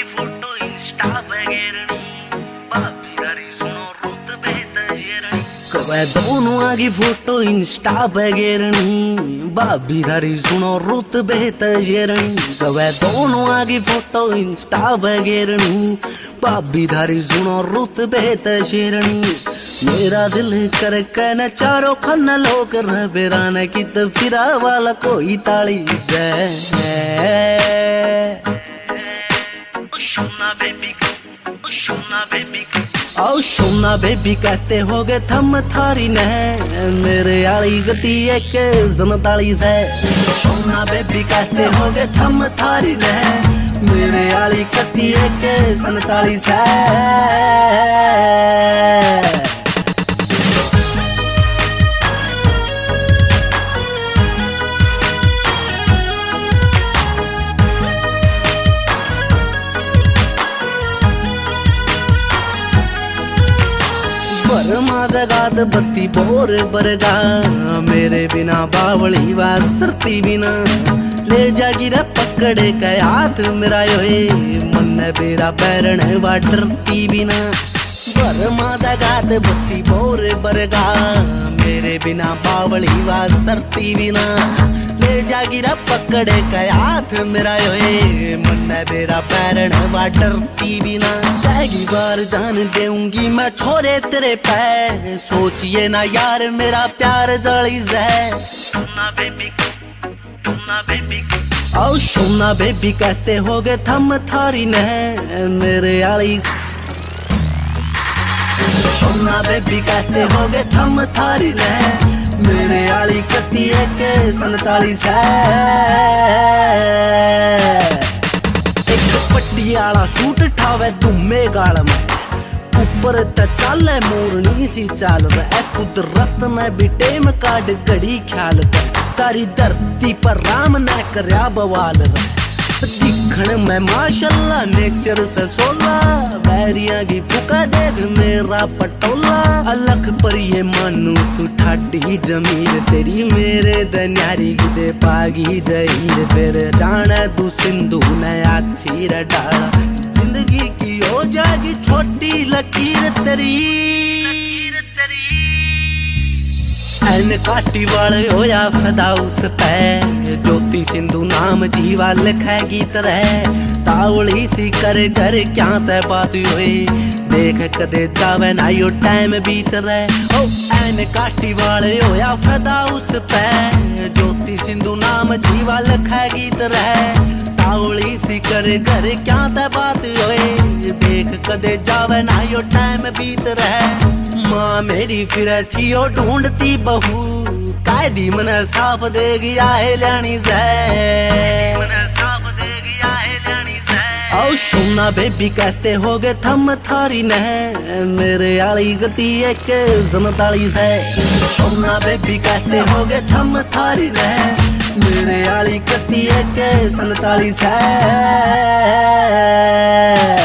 Photo Insta पे घेरनी, भाभी दारी सुनो रुतबे तजेरनी। कवे दोनों आगी फोटो इंस्टा पे घेरनी, भाभी दारी सुनो रुतबे तजेरनी। कवे दोनों आगी फोटो इंस्टा पे घेरनी, भाभी दारी सुनो रुतबे तजेरनी। मेरा दिल कर कहना चारों खन्ना लोग बेराना की तो फिरा वाला कोई ताली से। ओ सोना बेबी कहते होगे थम थारी ने, मेरे आली गति एक जनताली से। सोना बेबी कहते होगे थम थारी ने, मेरे आली गति एक जनताली से। बरमा जगात बत्ती बोर बरगा, मेरे बिना बावली व सरती बिना। ले जागी रे पकड़े का हाथ मेरा योए, मन बेरा पैरण व डरती बिना। बरमा जगात बत्ती बोर बरगा, मेरे बिना बावली व सरती बिना। ले जागी रे पकड़े का हाथ मेरा योए, मन बेरा पैरण व डरती बिना। पहली बार जान देऊंगी मैं छोरे तेरे पे, सोचिए ना यार मेरा प्यार जली से। सोना बेबी, सोना बेबी, ओ सोना बेबी कहते होगे थम थारी ने, मेरे आली। सोना बेबी कहते होगे थम थारी ने, मेरे आली कती एक संताली से। एक पटियाला सूट ठावे दुमे गाल में, ऊपर त चाले मोरनी सी चाल वे। कुदरत ने भी टेम काट घड़ी ख्याल कर, तारी धरती पर राम ने करया बवाल वे। दिखण में माशाल्लाह नेचर से सोला, बैरिया की फुका देख मेरा पटोला। अलख पर ये मानू सुठाटी जमीर, तेरी मेरे दन्यारी दे पागी जहीर। फिर जाने तू सिंधु ने अच्छी डाला, जिंदगी की हो जाएगी छोटी लकीर तेरी। एन काटी वाले होया फदा उस पे, ज्योति सिंधु नाम जीवा लिखा गीत रहे। तावली सी करे घर क्या तय बात हुई, देख कदे जावे ना यो टाइम बीत रहे। ओ एन काटी वाले होया फदा उस पे, ज्योति सिंधु नाम जीवा लिखा गीत रहे। तावली सी करे घर क्या तय बात हुई, देख कदे जावे ना यो टाइम बीत रहे। माँ मेरी फिर थी ओ ढूंढती बहू, कायदी मन साफ देगी आहे लानी से। ओ सोना बेबी कहते होगे थम थारी ने, मेरे आली गति एक जनताली से। सोना बेबी कहते होगे थम थारी ने, मेरे आली गति एक संताली से।